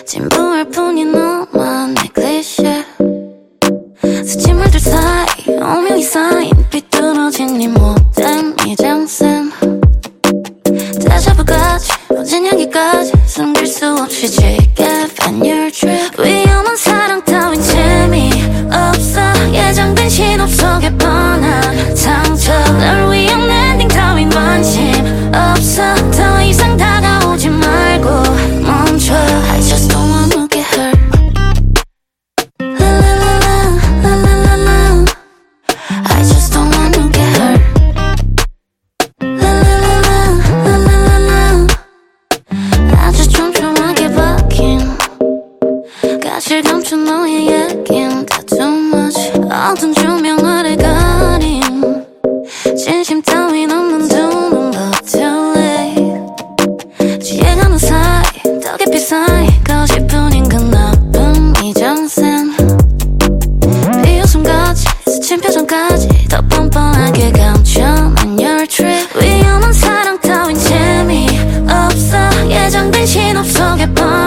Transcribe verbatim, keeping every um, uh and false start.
진부할 뿐인 너만의 클리셰 스친 말들 사이 오묘히 쌓인 삐뚤어진 네 못된 미장센 데자부까지 어진 향기까지 숨길 수 없이 지게 find your trip 위험한 사랑 따윈 재미없어 예정된 신호 속에 뻔한 상처 널 위한 엔딩 따윈 관심 없어 더 이상 다가오지 말고 멈춰 I just don't wanna get hurt La la la la la la la la I just don't wanna get hurt La la la la la la la la 아주 촘촘하게 박힌 가실 감춘 너의 얘긴 다 too much 어두운 조명 아래 가린 진심 따윈 없는 두 눈 but too late 취해가는 사이 더 깊이 쌓이고 싶은인 그 나쁜 미장센 비웃음까지 스친 표정까지 더 뻔뻔하게 감춰 find your trip 위험한 사랑 따윈 재미없어 예정된 신호 속에 뻔